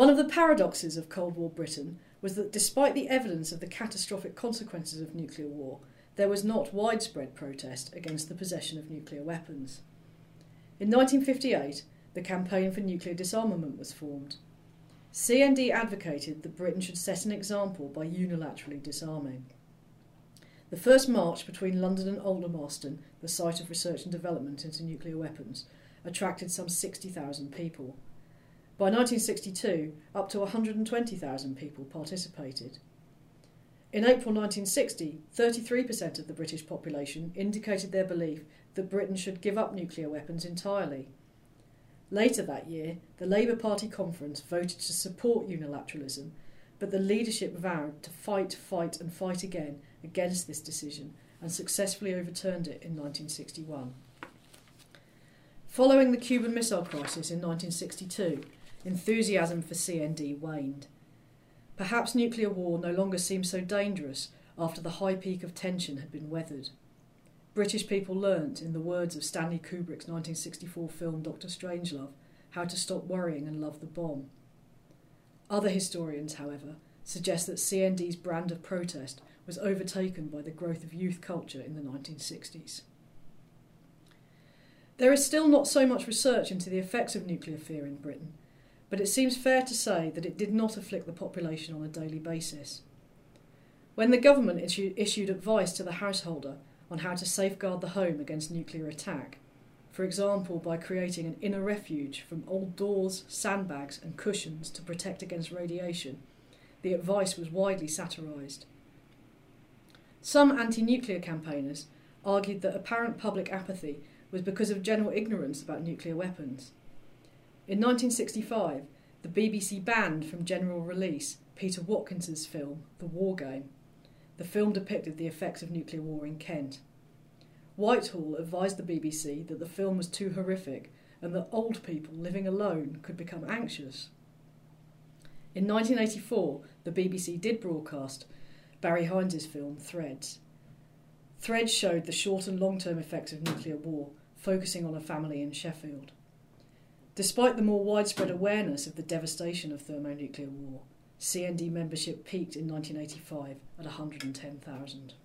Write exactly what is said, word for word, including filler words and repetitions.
One of the paradoxes of Cold War Britain was that despite the evidence of the catastrophic consequences of nuclear war, there was not widespread protest against the possession of nuclear weapons. In nineteen fifty-eight, the Campaign for Nuclear Disarmament was formed. C N D advocated that Britain should set an example by unilaterally disarming. The first march between London and Aldermaston, the site of research and development into nuclear weapons, attracted some sixty thousand people. By nineteen sixty-two, up to one hundred twenty thousand people participated. In April nineteen sixty, thirty-three percent of the British population indicated their belief that Britain should give up nuclear weapons entirely. Later that year, the Labour Party conference voted to support unilateralism, but the leadership vowed to fight, fight and fight again against this decision and successfully overturned it in nineteen sixty-one. Following the Cuban Missile Crisis in nineteen sixty-two, enthusiasm for C N D waned. Perhaps nuclear war no longer seemed so dangerous after the high peak of tension had been weathered. British people learnt, in the words of Stanley Kubrick's nineteen sixty-four film Doctor Strangelove, how to stop worrying and love the bomb. Other historians, however, suggest that C N D's brand of protest was overtaken by the growth of youth culture in the nineteen sixties. There is still not so much research into the effects of nuclear fear in Britain, but it seems fair to say that it did not afflict the population on a daily basis. When the government issued, issued advice to the householder on how to safeguard the home against nuclear attack, for example by creating an inner refuge from old doors, sandbags and cushions to protect against radiation, the advice was widely satirised. Some anti-nuclear campaigners argued that apparent public apathy was because of general ignorance about nuclear weapons. In nineteen sixty-five, the B B C banned from general release Peter Watkins's film The War Game. The film depicted the effects of nuclear war in Kent. Whitehall advised the B B C that the film was too horrific and that old people living alone could become anxious. In nineteen eighty-four, the B B C did broadcast Barry Hines' film Threads. Threads showed the short and long-term effects of nuclear war, focusing on a family in Sheffield. Despite the more widespread awareness of the devastation of thermonuclear war, C N D membership peaked in nineteen eighty-five at one hundred ten thousand.